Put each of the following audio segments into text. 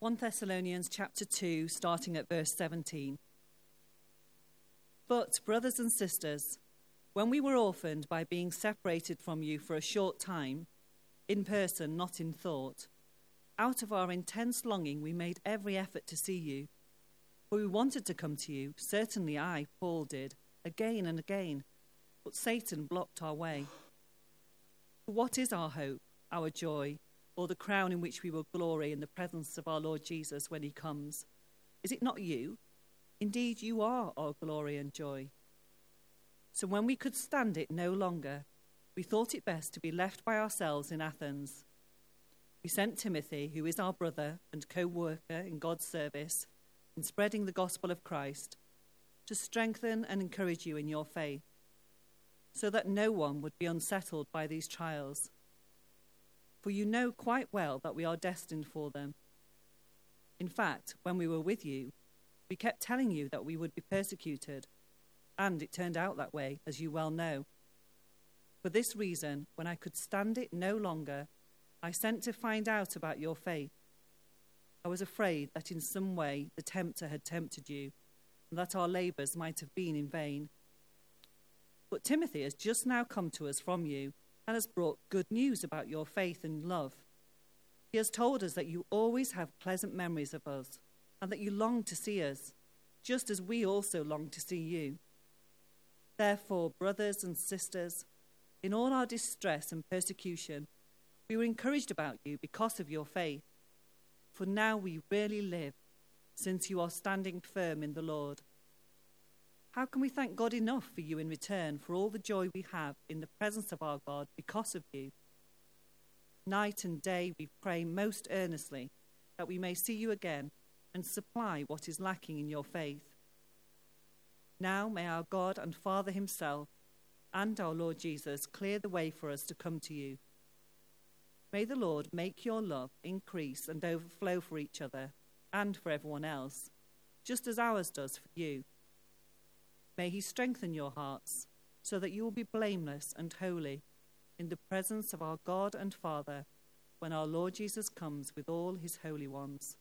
1 Thessalonians chapter 2, starting at verse 17. But, brothers and sisters, when we were orphaned by being separated from you for a short time, in person, not in thought, out of our intense longing we made every effort to see you. For we wanted to come to you, certainly I, Paul, did, again and again, but Satan blocked our way. What is our hope, our joy, or the crown in which we will glory in the presence of our Lord Jesus when he comes? Is it not you? Indeed, you are our glory and joy. So when we could stand it no longer, we thought it best to be left by ourselves in Athens. We sent Timothy, who is our brother and co-worker in God's service, in spreading the gospel of Christ, to strengthen and encourage you in your faith, so that no one would be unsettled by these trials. For you know quite well that we are destined for them. In fact, when we were with you, we kept telling you that we would be persecuted, and it turned out that way, as you well know. For this reason, when I could stand it no longer, I sent to find out about your faith. I was afraid that in some way the tempter had tempted you, and that our labours might have been in vain. But Timothy has just now come to us from you, and has brought good news about your faith and love. He has told us that you always have pleasant memories of us, and that you long to see us, just as we also long to see you. Therefore, brothers and sisters, in all our distress and persecution, we were encouraged about you because of your faith. For now we really live, since you are standing firm in the Lord. How can we thank God enough for you in return for all the joy we have in the presence of our God because of you? Night and day we pray most earnestly that we may see you again and supply what is lacking in your faith. Now may our God and Father himself and our Lord Jesus clear the way for us to come to you. May the Lord make your love increase and overflow for each other and for everyone else, just as ours does for you. May he strengthen your hearts so that you will be blameless and holy in the presence of our God and Father when our Lord Jesus comes with all his holy ones.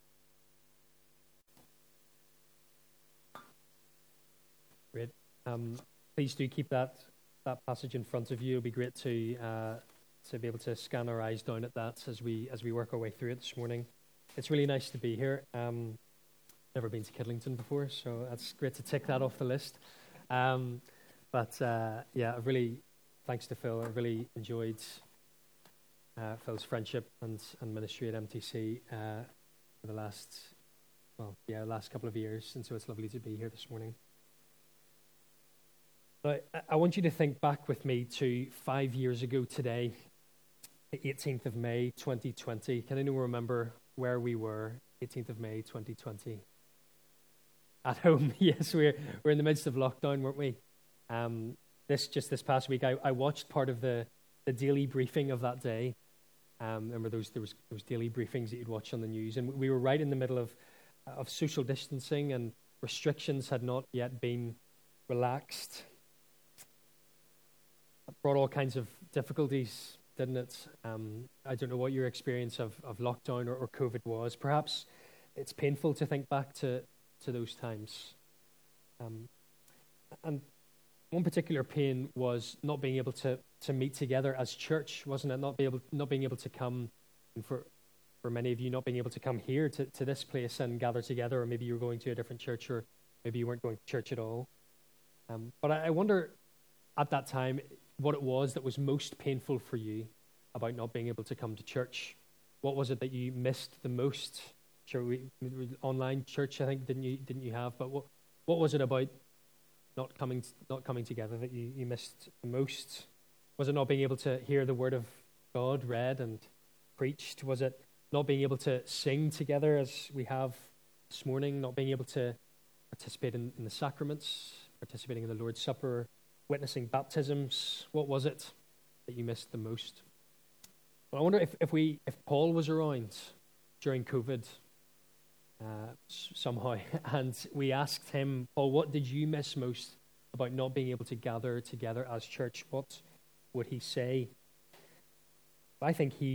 Great. Please do keep that passage in front of you. It'll be great to be able to scan our eyes down at that as we work our way through it this morning. It's really nice to be here. Never been to Kidlington before, so that's great to tick that off the list. I've really, thanks to Phil, I really enjoyed Phil's friendship and ministry at MTC for the last couple of years, and so it's lovely to be here this morning. But I want you to think back with me to 5 years ago today, the 18th of May, 2020. Can anyone remember where we were, 18th of May, 2020? At home, yes, we're in the midst of lockdown, weren't we? This past week, I watched part of the daily briefing of that day. Remember there was daily briefings that you'd watch on the news, and we were right in the middle of social distancing, and restrictions had not yet been relaxed. It brought all kinds of difficulties, didn't it? I don't know what your experience of lockdown or COVID was. Perhaps it's painful to think back to those times. And one particular pain was not being able to meet together as church, wasn't it? Not being able to come, and for many of you, not being able to come here to this place and gather together, or maybe you were going to a different church, or maybe you weren't going to church at all. But I wonder at that time what it was that was most painful for you about not being able to come to church. What was it that you missed the most? Sure, online church, I think, didn't you have? But what was it about not coming together that you missed the most? Was it not being able to hear the word of God read and preached? Was it not being able to sing together as we have this morning? Not being able to participate in the sacraments, participating in the Lord's Supper, witnessing baptisms? What was it that you missed the most? Well, I wonder if Paul was around during COVID somehow, and we asked him, Paul, what did you miss most about not being able to gather together as church? What would he say? I think he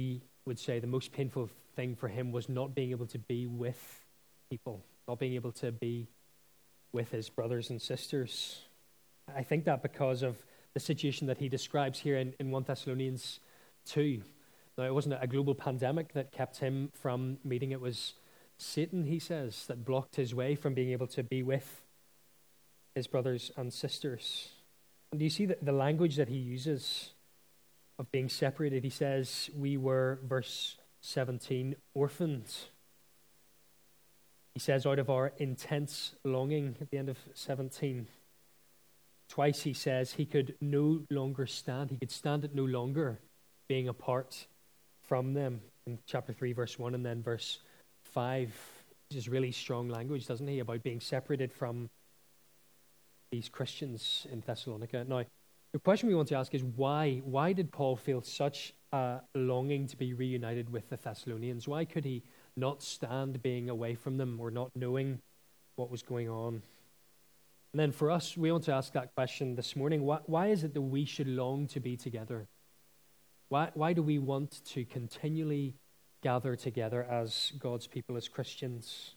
would say the most painful thing for him was not being able to be with people, not being able to be with his brothers and sisters. I think that because of the situation that he describes here in 1 Thessalonians 2. Now, it wasn't a global pandemic that kept him from meeting. It was Satan, he says, that blocked his way from being able to be with his brothers and sisters. And do you see the language that he uses of being separated? He says, we were, verse 17, orphans. He says, out of our intense longing at the end of 17. Twice he says he could no longer stand. He could stand it no longer being apart from them. In chapter 3, verse 1, and then verse 5. This is really strong language, doesn't he, about being separated from these Christians in Thessalonica. Now, the question we want to ask is why? Why did Paul feel such a longing to be reunited with the Thessalonians? Why could he not stand being away from them or not knowing what was going on? And then for us, we want to ask that question this morning. Why is it that we should long to be together? Why do we want to continually gather together as God's people, as Christians?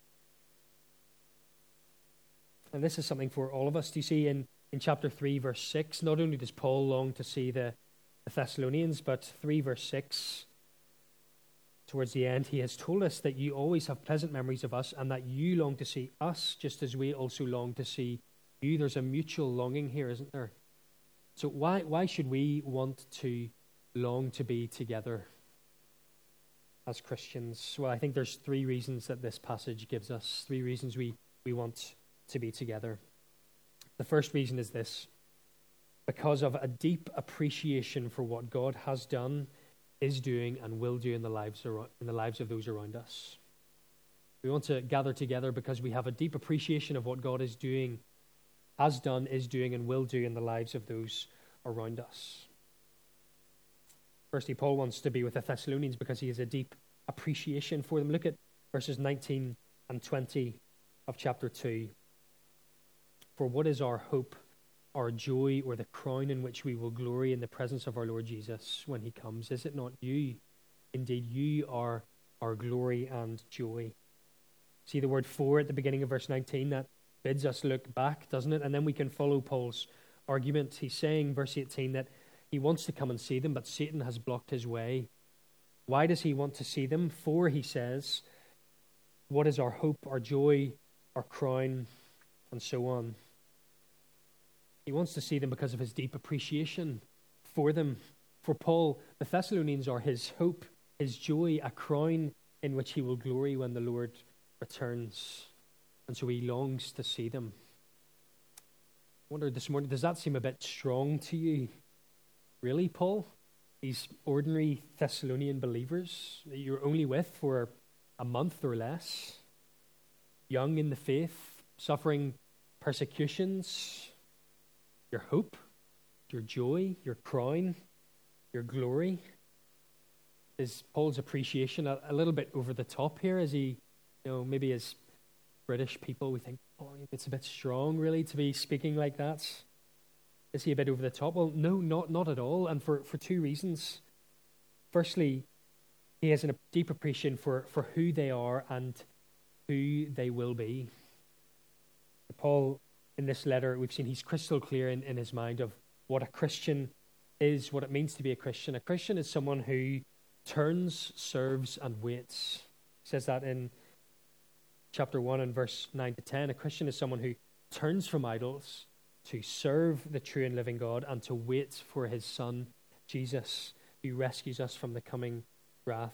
And this is something for all of us. Do you see in chapter 3, verse 6, not only does Paul long to see the Thessalonians, but 3, verse 6, towards the end, he has told us that you always have pleasant memories of us and that you long to see us just as we also long to see you. There's a mutual longing here, isn't there? So why should we want to long to be together as Christians? Well, I think there's 3 reasons that this passage gives us, 3 reasons we want to be together. The first reason is this: because of a deep appreciation for what God has done, is doing, and will do in the lives of those around us. We want to gather together because we have a deep appreciation of what God is doing, has done, is doing, and will do in the lives of those around us. Firstly, Paul wants to be with the Thessalonians because he has a deep appreciation for them. Look at verses 19 and 20 of chapter 2. For what is our hope, our joy, or the crown in which we will glory in the presence of our Lord Jesus when he comes? Is it not you? Indeed, you are our glory and joy. See the word for at the beginning of verse 19? That bids us look back, doesn't it? And then we can follow Paul's argument. He's saying, verse 18, that he wants to come and see them, but Satan has blocked his way. Why does he want to see them? For, he says, what is our hope, our joy, our crown, and so on. He wants to see them because of his deep appreciation for them. For Paul, the Thessalonians are his hope, his joy, a crown in which he will glory when the Lord returns. And so he longs to see them. I wonder this morning, does that seem a bit strong to you? Really, Paul? These ordinary Thessalonian believers that you're only with for a month or less, young in the faith, suffering persecutions, your hope, your joy, your crown, your glory. Is Paul's appreciation a little bit over the top here? As he, maybe as British people, we think, oh, it's a bit strong, really, to be speaking like that. Is he a bit over the top? Well, no, not at all, and for 2 reasons. Firstly, he has a deep appreciation for who they are and who they will be. Paul, in this letter, we've seen he's crystal clear in his mind of what a Christian is, what it means to be a Christian. A Christian is someone who turns, serves, and waits. He says that in chapter 1 and verse 9 to 10. A Christian is someone who turns from idols to serve the true and living God and to wait for his Son, Jesus, who rescues us from the coming wrath.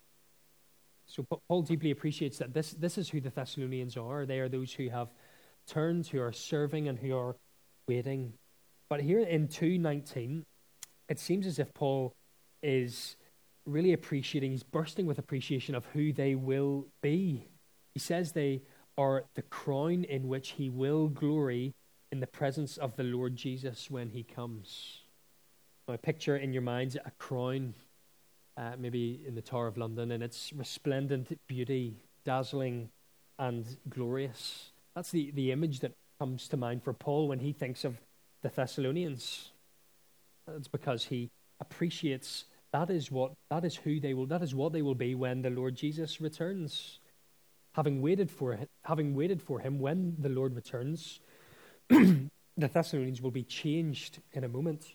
So Paul deeply appreciates that this is who the Thessalonians are. They are those who have turned, who are serving, and who are waiting. But here in 2:19, it seems as if Paul is really appreciating, he's bursting with appreciation of who they will be. He says they are the crown in which he will glory in the presence of the Lord Jesus when he comes. Now, picture in your minds a crown, maybe in the Tower of London, and its resplendent beauty, dazzling and glorious. That's the image that comes to mind for Paul when he thinks of the Thessalonians. It's because he appreciates that is what they will be when the Lord Jesus returns. Having waited for him when the Lord returns, the Thessalonians will be changed in a moment.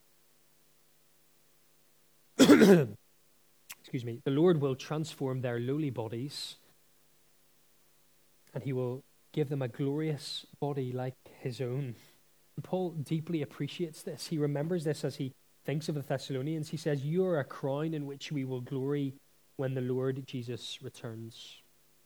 Excuse me. The Lord will transform their lowly bodies, and he will give them a glorious body like his own. And Paul deeply appreciates this. He remembers this as he thinks of the Thessalonians. He says, "You are a crown in which we will glory when the Lord Jesus returns."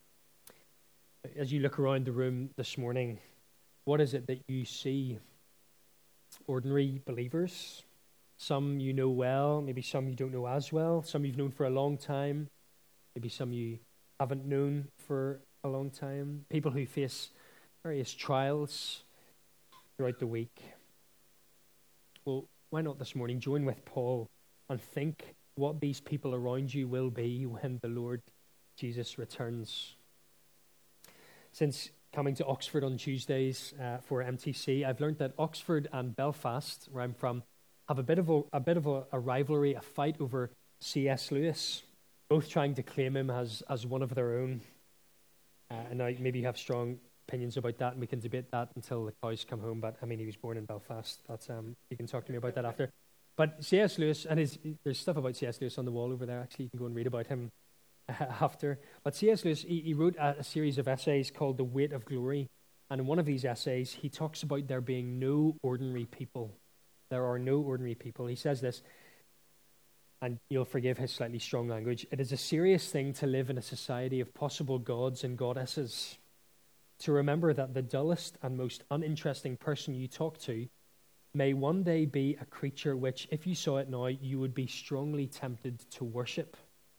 As you look around the room this morning, what is it that you see? Ordinary believers. Some you know well, maybe some you don't know as well. Some you've known for a long time, maybe some you haven't known for a long time. People who face various trials throughout the week. Well, why not this morning join with Paul and think what these people around you will be when the Lord Jesus returns. Since coming to Oxford on Tuesdays for MTC, I've learned that Oxford and Belfast, where I'm from, have a bit of a rivalry, a fight over C.S. Lewis, both trying to claim him as one of their own. And now maybe you have strong opinions about that, and we can debate that until the cows come home. But I mean, he was born in Belfast. That's you can talk to me about that after. But C.S. Lewis, and there's stuff about C.S. Lewis on the wall over there. Actually, you can go and read about him after. But C.S. Lewis, he wrote a series of essays called The Weight of Glory. And in one of these essays, he talks about there being no ordinary people. There are no ordinary people. He says this, and you'll forgive his slightly strong language: "It is a serious thing to live in a society of possible gods and goddesses. To remember that the dullest and most uninteresting person you talk to may one day be a creature which, if you saw it now, you would be strongly tempted to worship."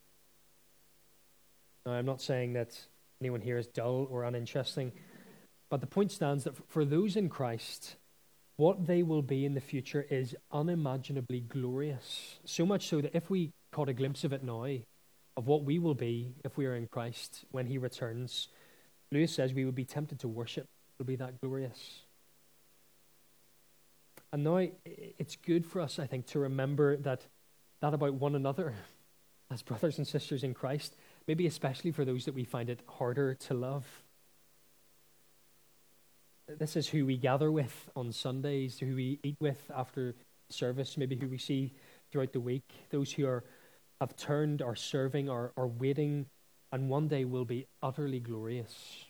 Now, I'm not saying that anyone here is dull or uninteresting, but the point stands that for those in Christ, what they will be in the future is unimaginably glorious. So much so that if we caught a glimpse of it now, of what we will be if we are in Christ when he returns, Lewis says we would be tempted to worship. It will be that glorious. And now it's good for us, I think, to remember that about one another as brothers and sisters in Christ, maybe especially for those that we find it harder to love. This is who we gather with on Sundays, who we eat with after service, maybe who we see throughout the week, those who have turned, are serving, are waiting, and one day will be utterly glorious.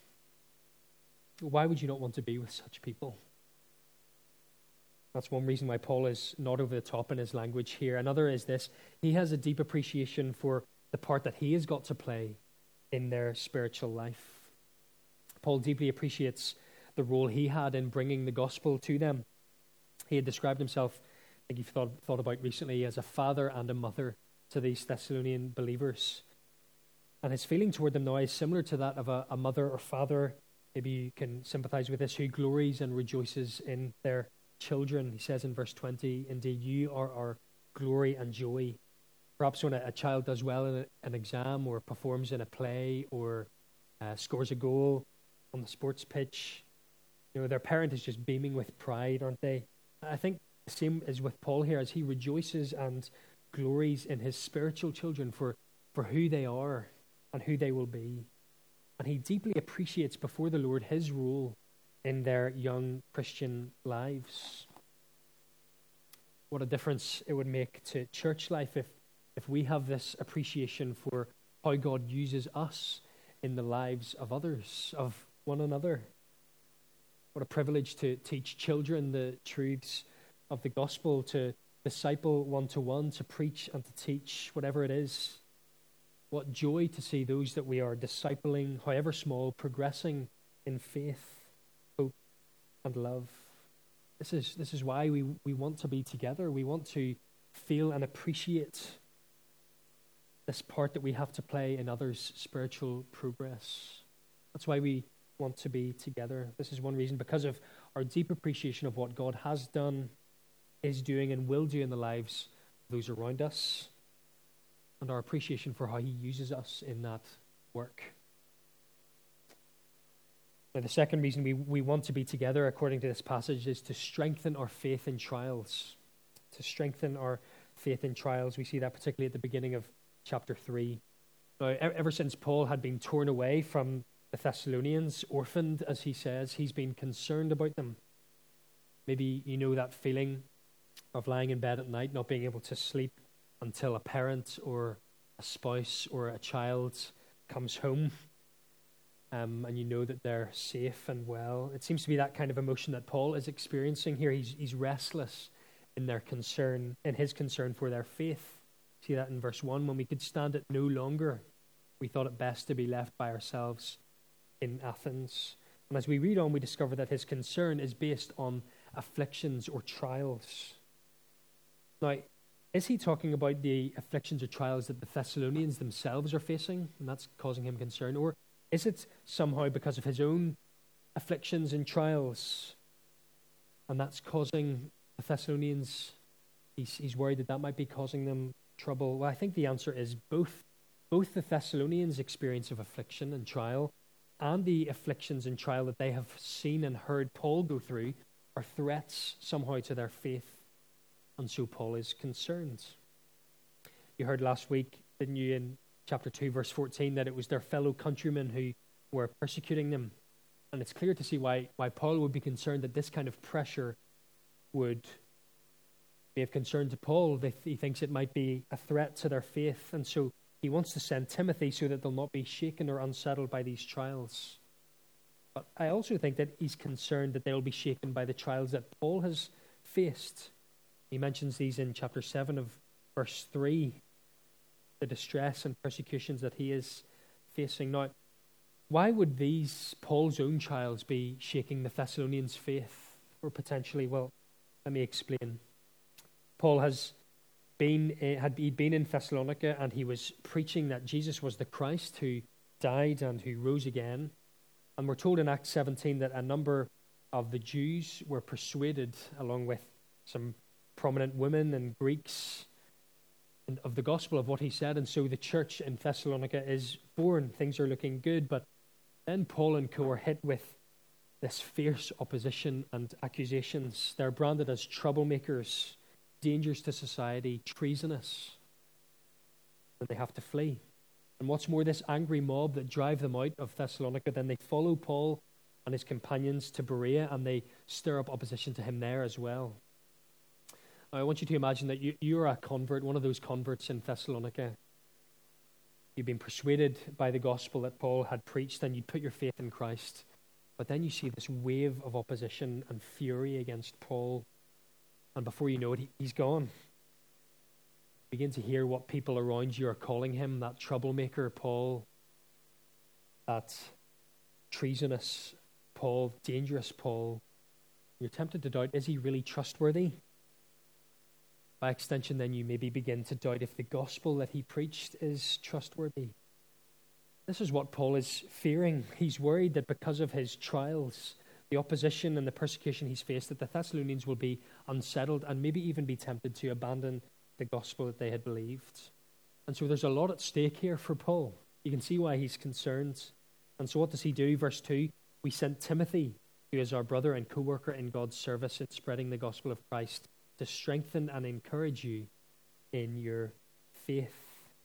Why would you not want to be with such people? That's one reason why Paul is not over the top in his language here. Another is this: he has a deep appreciation for the part that he has got to play in their spiritual life. Paul deeply appreciates the role he had in bringing the gospel to them. He had described himself, I think you've thought about recently, as a father and a mother to these Thessalonian believers. And his feeling toward them now is similar to that of a mother or father. Maybe you can sympathize with this, who glories and rejoices in their children. He says in verse 20, "Indeed, you are our glory and joy." Perhaps when a child does well in an exam, or performs in a play, or scores a goal on the sports pitch, their parent is just beaming with pride, aren't they? I think the same is with Paul here, as he rejoices and glories in his spiritual children for who they are and who they will be. And he deeply appreciates before the Lord his role in their young Christian lives. What a difference it would make to church life if we have this appreciation for how God uses us in the lives of others, of one another. What a privilege to teach children the truths of the gospel, to disciple one-to-one, to preach and to teach, whatever it is. What joy to see those that we are discipling, however small, progressing in faith, hope, and love. This is why we want to be together. We want to feel and appreciate this part that we have to play in others' spiritual progress. That's why we want to be together. This is one reason, because of our deep appreciation of what God has done, is doing, and will do in the lives of those around us, and our appreciation for how he uses us in that work. Now, the second reason we want to be together, according to this passage, is to strengthen our faith in trials. To strengthen our faith in trials. We see that particularly at the beginning of chapter 3. Now, ever since Paul had been torn away from the Thessalonians, orphaned, as he says, he's been concerned about them. Maybe you know that feeling of lying in bed at night, not being able to sleep until a parent or a spouse or a child comes home, and you know that they're safe and well. It seems to be that kind of emotion that Paul is experiencing here. He's restless in their concern, in his concern for their faith. See that in verse 1, when we could stand it no longer, we thought it best to be left by ourselves in Athens. And as we read on, we discover that his concern is based on afflictions or trials. Now, is he talking about the afflictions or trials that the Thessalonians themselves are facing, and that's causing him concern? Or is it somehow because of his own afflictions and trials, and that's causing the Thessalonians, he's worried that might be causing them trouble? Well, I think the answer is both. Both the Thessalonians' experience of affliction and trial and the afflictions and trial that they have seen and heard Paul go through are threats somehow to their faith. And so Paul is concerned. You heard last week, didn't you, in chapter 2, verse 14, that it was their fellow countrymen who were persecuting them. And it's clear to see why Paul would be concerned that this kind of pressure would be of concern to Paul. He thinks it might be a threat to their faith. And so he wants to send Timothy so that they'll not be shaken or unsettled by these trials. But I also think that he's concerned that they'll be shaken by the trials that Paul has faced. He mentions these in chapter 7 of verse 3, the distress and persecutions that he is facing. Now, why would these, Paul's own trials, be shaking the Thessalonians' faith? Or potentially, well, let me explain. Paul he'd been in Thessalonica, and he was preaching that Jesus was the Christ who died and who rose again. And we're told in Acts 17 that a number of the Jews were persuaded, along with some prominent women and Greeks, of the gospel of what he said. And so the church in Thessalonica is born. Things are looking good. But then Paul and co are hit with this fierce opposition and accusations. They're branded as troublemakers, dangerous to society, treasonous. And they have to flee. And what's more, this angry mob that drive them out of Thessalonica, then they follow Paul and his companions to Berea, and they stir up opposition to him there as well. Now, I want you to imagine that you're a convert, one of those converts in Thessalonica. You've been persuaded by the gospel that Paul had preached, and you put your faith in Christ. But then you see this wave of opposition and fury against Paul. And before you know it, he's gone. Begin to hear what people around you are calling him, that troublemaker Paul, that treasonous Paul, dangerous Paul. You're tempted to doubt, is he really trustworthy? By extension, then you maybe begin to doubt if the gospel that he preached is trustworthy. This is what Paul is fearing. He's worried that because of his trials, the opposition and the persecution he's faced, that the Thessalonians will be unsettled and maybe even be tempted to abandon the gospel that they had believed. And so there's a lot at stake here for Paul. You can see why he's concerned. And so what does he do? Verse 2, we sent Timothy, who is our brother and co-worker in God's service in spreading the gospel of Christ, to strengthen and encourage you in your faith.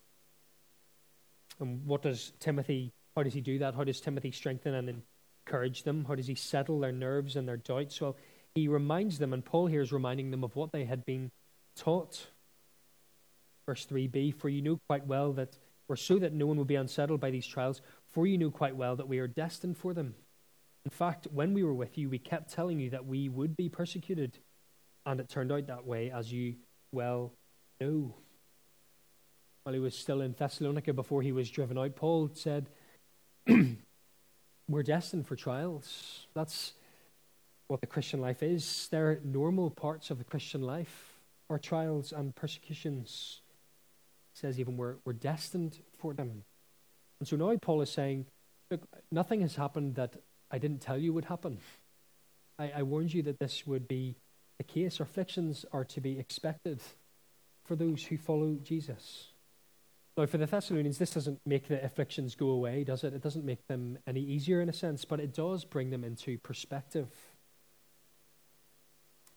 And how does he do that? How does Timothy strengthen and encourage them? How does he settle their nerves and their doubts? Well, he reminds them, and Paul here is reminding them of what they had been taught. Verse 3b, for you know quite well that, or so that no one will be unsettled by these trials, for you know quite well that we are destined for them. In fact, when we were with you, we kept telling you that we would be persecuted, and it turned out that way, as you well know. While he was still in Thessalonica before he was driven out, Paul said, we're destined for trials. That's what the Christian life is. They're normal parts of the Christian life, our trials and persecutions. He says even we're destined for them. And so now Paul is saying, look, nothing has happened that I didn't tell you would happen. I warned you that this would be the case. Afflictions are to be expected for those who follow Jesus. Now, for the Thessalonians, this doesn't make the afflictions go away, does it? It doesn't make them any easier in a sense, but it does bring them into perspective.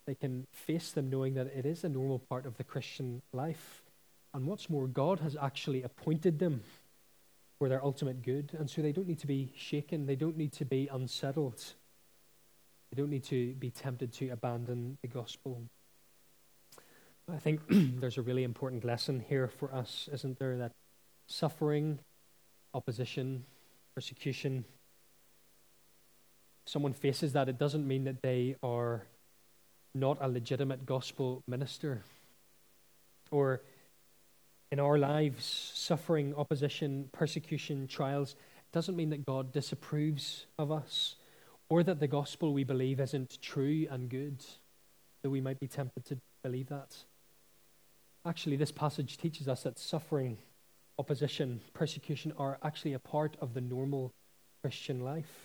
They can face them knowing that it is a normal part of the Christian life. And what's more, God has actually appointed them for their ultimate good. And so they don't need to be shaken. They don't need to be unsettled. They don't need to be tempted to abandon the gospel. I think there's a really important lesson here for us, isn't there? That suffering, opposition, persecution, someone faces that, it doesn't mean that they are not a legitimate gospel minister. Or in our lives, suffering, opposition, persecution, trials, doesn't mean that God disapproves of us, or that the gospel we believe isn't true and good, though we might be tempted to believe that. Actually, this passage teaches us that suffering, opposition, persecution are actually a part of the normal Christian life.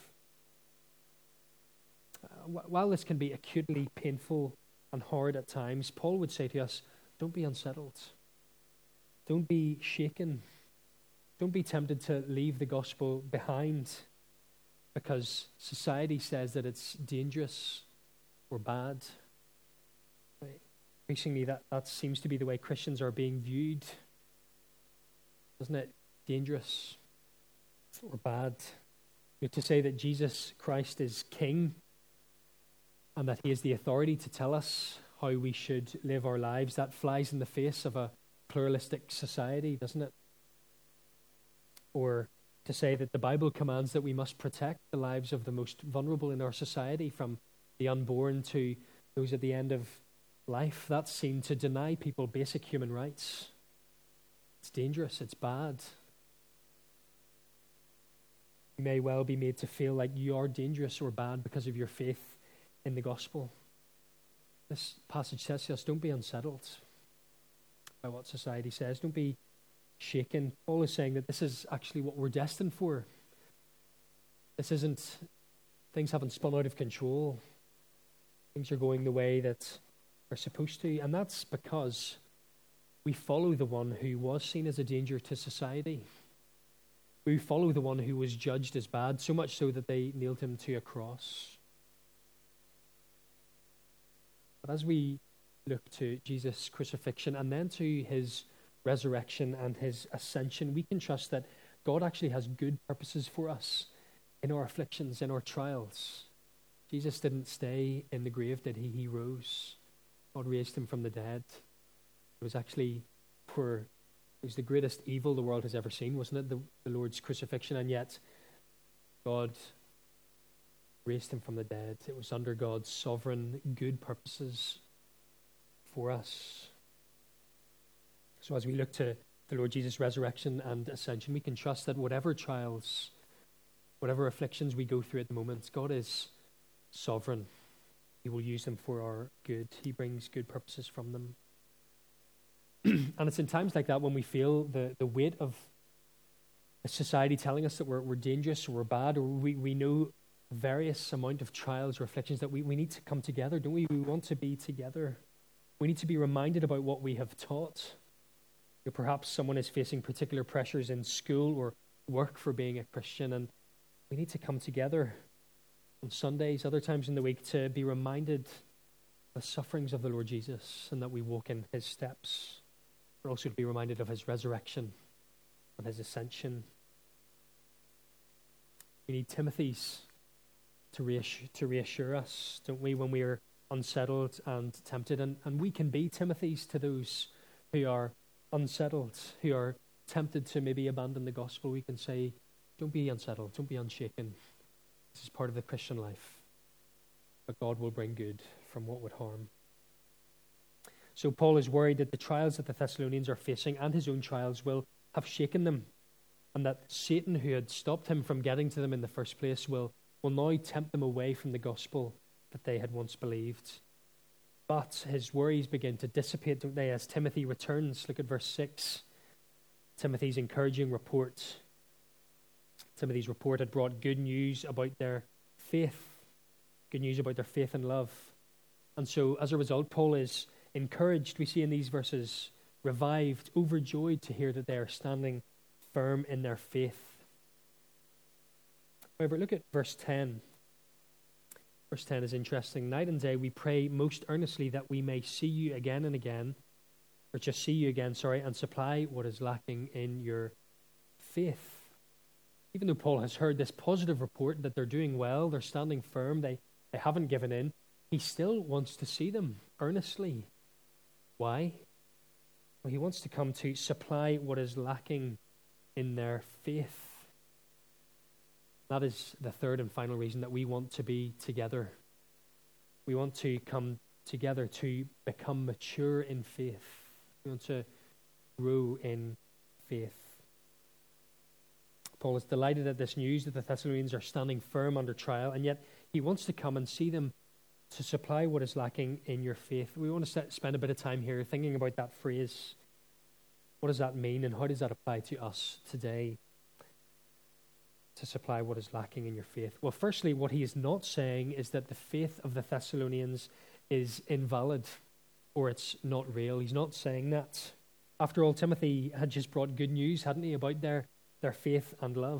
While this can be acutely painful and hard at times, Paul would say to us, don't be unsettled. Don't be shaken. Don't be tempted to leave the gospel behind because society says that it's dangerous or bad. Increasingly, that seems to be the way Christians are being viewed. Isn't it? Dangerous or bad. To say that Jesus Christ is King and that he has the authority to tell us how we should live our lives, that flies in the face of a pluralistic society, doesn't it? Or to say that the Bible commands that we must protect the lives of the most vulnerable in our society, from the unborn to those at the end of life, that's seen to deny people basic human rights. It's dangerous, it's bad. You may well be made to feel like you are dangerous or bad because of your faith in the gospel. This passage says to us, don't be unsettled by what society says. Don't be shaken. Paul is saying that this is actually what we're destined for. This isn't, things haven't spun out of control. Things are going the way that they're supposed to. And that's because we follow the one who was seen as a danger to society. We follow the one who was judged as bad, so much so that they nailed him to a cross. But as we look to Jesus' crucifixion and then to his resurrection and his ascension, we can trust that God actually has good purposes for us in our afflictions, in our trials. Jesus didn't stay in the grave, did he? He rose. God raised him from the dead. It was actually it was the greatest evil the world has ever seen, wasn't it? The Lord's crucifixion, and yet God raised him from the dead. It was under God's sovereign good purposes for us. So as we look to the Lord Jesus' resurrection and ascension, we can trust that whatever trials, whatever afflictions we go through at the moment, God is sovereign. He will use them for our good. He brings good purposes from them. And it's in times like that when we feel the weight of a society telling us that we're dangerous or we're bad, or we know various amount of trials or afflictions, that we need to come together, don't we? We want to be together. We need to be reminded about what we have taught. Perhaps someone is facing particular pressures in school or work for being a Christian, and we need to come together on Sundays, other times in the week, to be reminded of the sufferings of the Lord Jesus and that we walk in his steps. We're also to be reminded of his resurrection and his ascension. We need Timothy's to reassure us, don't we, when we are unsettled and tempted. And we can be Timothy's to those who are unsettled, who are tempted to maybe abandon the gospel. We can say, don't be unsettled, don't be unshaken. This is part of the Christian life. But God will bring good from what would harm. So Paul is worried that the trials that the Thessalonians are facing and his own trials will have shaken them, and that Satan, who had stopped him from getting to them in the first place, will now tempt them away from the gospel that they had once believed. But his worries begin to dissipate, don't they, as Timothy returns. Look at verse 6. Timothy's encouraging report. Timothy's report had brought good news about their faith, good news about their faith and love. And so as a result, Paul is encouraged, we see in these verses, revived, overjoyed to hear that they are standing firm in their faith. However, look at verse 10. Verse 10 is interesting. Night and day we pray most earnestly that we may see you again and again, or just see you again, and supply what is lacking in your faith. Even though Paul has heard this positive report that they're doing well, they're standing firm, they haven't given in, he still wants to see them earnestly. Why? Well, he wants to come to supply what is lacking in their faith. That is the third and final reason that we want to be together. We want to come together to become mature in faith. We want to grow in faith. Paul is delighted at this news that the Thessalonians are standing firm under trial, and yet he wants to come and see them to supply what is lacking in your faith. We want to spend a bit of time here thinking about that phrase. What does that mean, and how does that apply to us today? To supply what is lacking in your faith. Well, firstly, what he is not saying is that the faith of the Thessalonians is invalid or it's not real. He's not saying that. After all, Timothy had just brought good news, hadn't he, about their faith and love.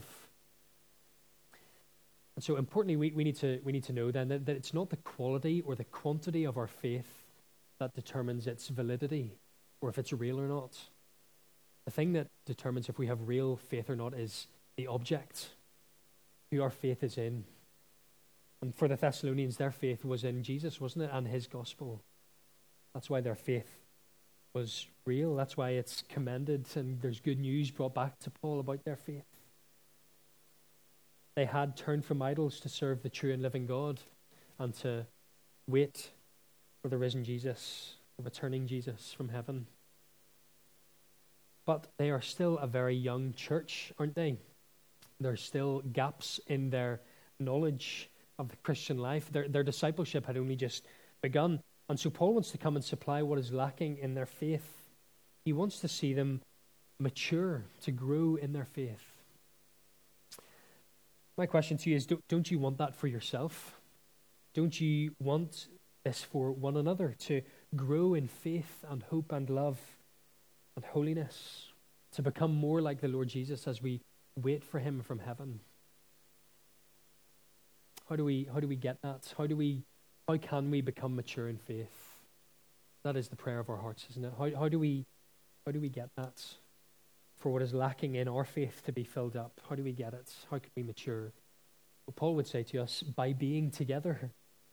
And so importantly, we need to know then that it's not the quality or the quantity of our faith that determines its validity or if it's real or not. The thing that determines if we have real faith or not is the object, who our faith is in. And for the Thessalonians, their faith was in Jesus, wasn't it? And his gospel. That's why their faith was real. That's why it's commended and there's good news brought back to Paul about their faith. They had turned from idols to serve the true and living God and to wait for the risen Jesus, the returning Jesus from heaven. But they are still a very young church, aren't they? There's still gaps in their knowledge of the Christian life. Their discipleship had only just begun. And so Paul wants to come and supply what is lacking in their faith. He wants to see them mature, to grow in their faith. My question to you is, don't you want that for yourself? Don't you want this for one another, to grow in faith and hope and love and holiness, to become more like the Lord Jesus as we wait for him from heaven? How do we get that? How can we become mature in faith? That is the prayer of our hearts, isn't it? How do we get that? For what is lacking in our faith to be filled up, how do we get it? How can we mature? Well, Paul would say to us, by being together.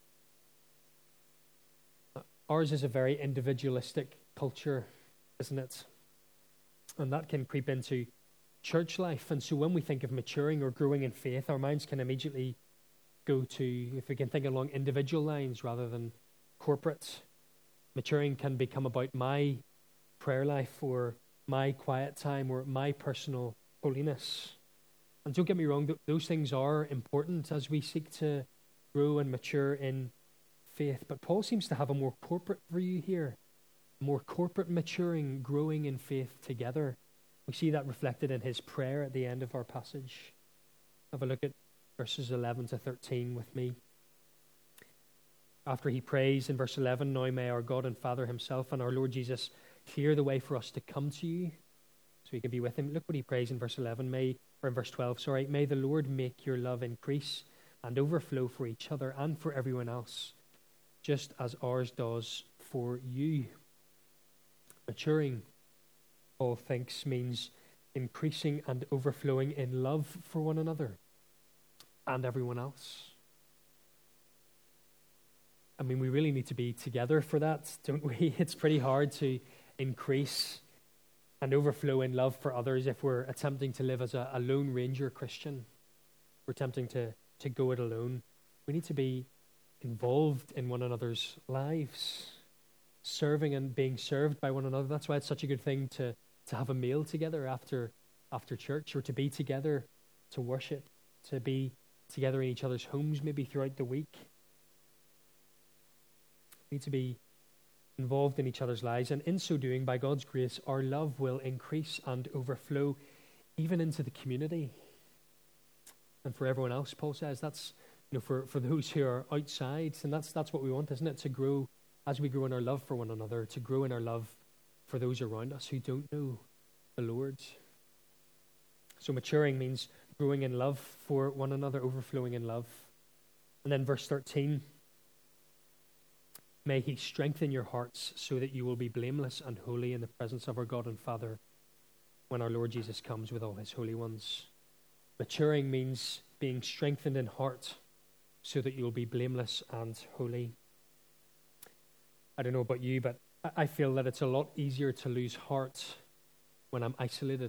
Ours is a very individualistic culture, isn't it? And that can creep into church life. And so when we think of maturing or growing in faith, our minds can immediately go to, if we can think along individual lines rather than corporate. Maturing can become about my prayer life or my quiet time or my personal holiness. And don't get me wrong, those things are important as we seek to grow and mature in faith. But Paul seems to have a more corporate view here, more corporate maturing, growing in faith together. We see that reflected in his prayer at the end of our passage. Have a look at verses 11 to 13 with me. After he prays in verse 11, now may our God and Father himself and our Lord Jesus clear the way for us to come to you so we can be with him. Look what he prays in verse 11, may the Lord make your love increase and overflow for each other and for everyone else, just as ours does for you. Maturing, Paul thinks, means increasing and overflowing in love for one another and everyone else. I mean, we really need to be together for that, don't we? It's pretty hard to increase and overflow in love for others if we're attempting to live as a lone ranger Christian. We're attempting to go it alone. We need to be involved in one another's lives, serving and being served by one another. That's why it's such a good thing to have a meal together after church, or to be together to worship, to be together in each other's homes maybe throughout the week. We need to be involved in each other's lives, and in so doing, by God's grace, our love will increase and overflow even into the community. And for everyone else, Paul says, that's, for those who are outside, and that's what we want, isn't it? To grow as we grow in our love for one another, to grow in our love for those around us who don't know the Lord. So maturing means growing in love for one another, overflowing in love. And then verse 13, may he strengthen your hearts so that you will be blameless and holy in the presence of our God and Father when our Lord Jesus comes with all his holy ones. Maturing means being strengthened in heart so that you will be blameless and holy. I don't know about you, but I feel that it's a lot easier to lose heart when I'm isolated.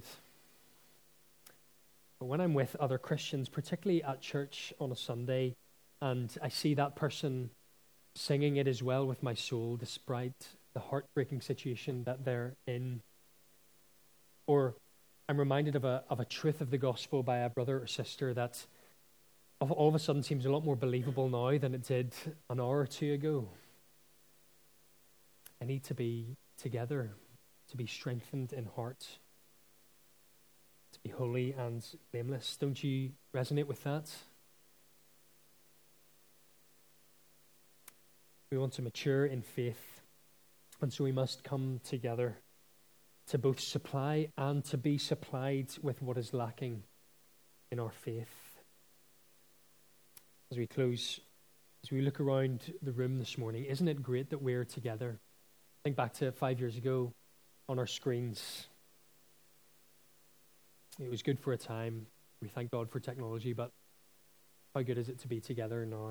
But when I'm with other Christians, particularly at church on a Sunday, and I see that person singing "It Is Well With My Soul" despite the heartbreaking situation that they're in, or I'm reminded of a truth of the gospel by a brother or sister that all of a sudden seems a lot more believable now than it did an hour or two ago. I need to be together, to be strengthened in heart, to be holy and blameless. Don't you resonate with that? We want to mature in faith, and so we must come together to both supply and to be supplied with what is lacking in our faith. As we close, as we look around the room this morning, isn't it great that we're together? Think back to 5 years ago on our screens. It was good for a time. We thank God for technology, but how good is it to be together now?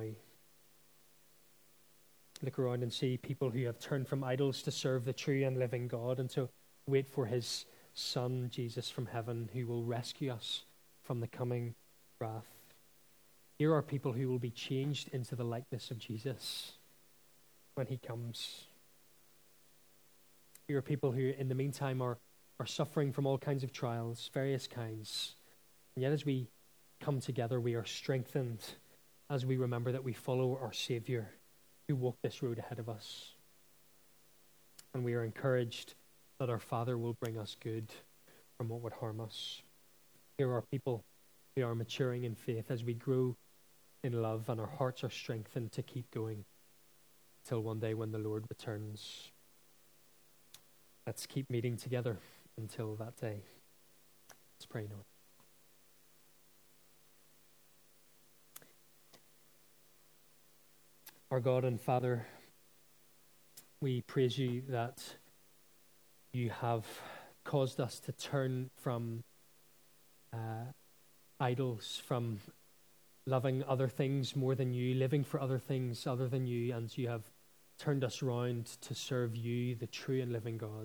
Look around and see people who have turned from idols to serve the true and living God and to wait for his Son, Jesus, from heaven, who will rescue us from the coming wrath. Here are people who will be changed into the likeness of Jesus when he comes. Here are people who, in the meantime, are suffering from all kinds of trials, various kinds. And yet as we come together, we are strengthened as we remember that we follow our Savior who walked this road ahead of us. And we are encouraged that our Father will bring us good from what would harm us. Here are people who are maturing in faith as we grow in love and our hearts are strengthened to keep going till one day when the Lord returns. Let's keep meeting together until that day. Let's pray now. Our God and Father, we praise you that you have caused us to turn from idols, from loving other things more than you, living for other things other than you, and you have turned us round to serve you, the true and living God,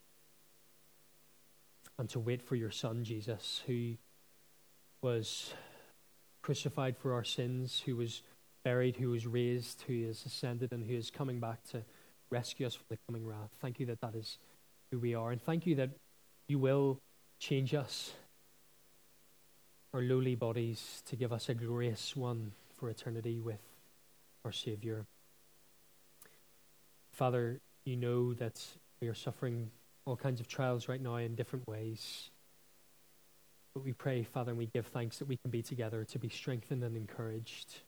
and to wait for your Son, Jesus, who was crucified for our sins, who was buried, who was raised, who is ascended, and who is coming back to rescue us from the coming wrath. Thank you that that is who we are, and thank you that you will change us, our lowly bodies, to give us a glorious one for eternity with our Savior. Father, you know that we are suffering all kinds of trials right now in different ways. But we pray, Father, and we give thanks that we can be together to be strengthened and encouraged.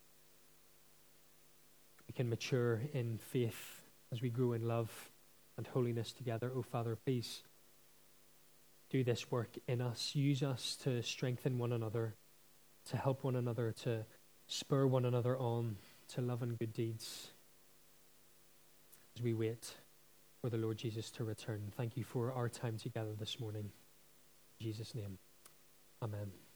We can mature in faith as we grow in love and holiness together. Oh, Father, please do this work in us. Use us to strengthen one another, to help one another, to spur one another on to love and good deeds as we wait for the Lord Jesus to return. Thank you for our time together this morning. In Jesus' name, amen.